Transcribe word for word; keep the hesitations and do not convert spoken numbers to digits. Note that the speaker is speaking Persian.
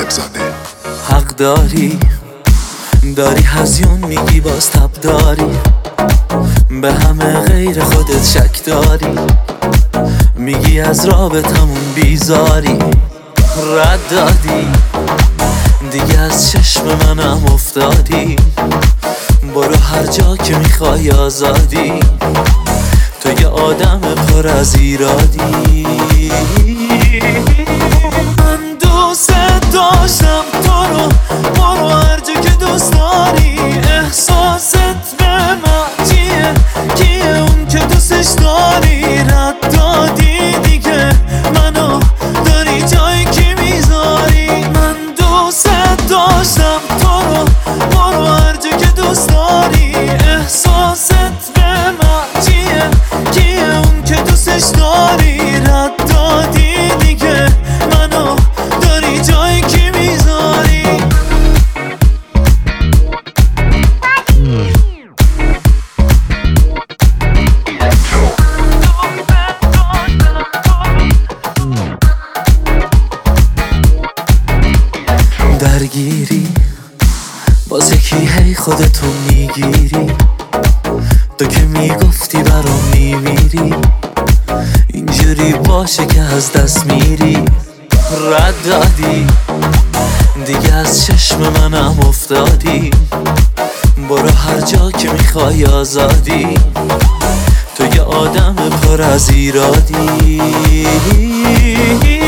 سالم زاده. حق داری داری هزیون میگی باز تب داری، به همه غیر خودت شک داری، میگی از رابطمون بیزاری. رد دادی دیگه از چشم منم افتادی، برو هر جا که میخوای آزادی، تو یه آدم پر از ایرادی. من دوست داشتم تو رو، برو هر جا که دوست داری. احساست به من چیه؟ کیه اون که دوستش داری؟ رد دادی دیگه منو داری جایی که میذاری. من دوست داشتم تو رو، برو هر جا که دوست داری. احساست به من چیه؟ کیه اون که دوستش داری؟ رد دادی دیگه منو داری جایی که میذاری. درگیری باز یکی هی خودتو میگیری، تو که میگفتی برام میمیری، اینجوری باشه که از دست میری. رد دادی دیگه از چشم منم افتادی، برو هر جا که میخوای آزادی، تو یه آدم پر از ایرادی.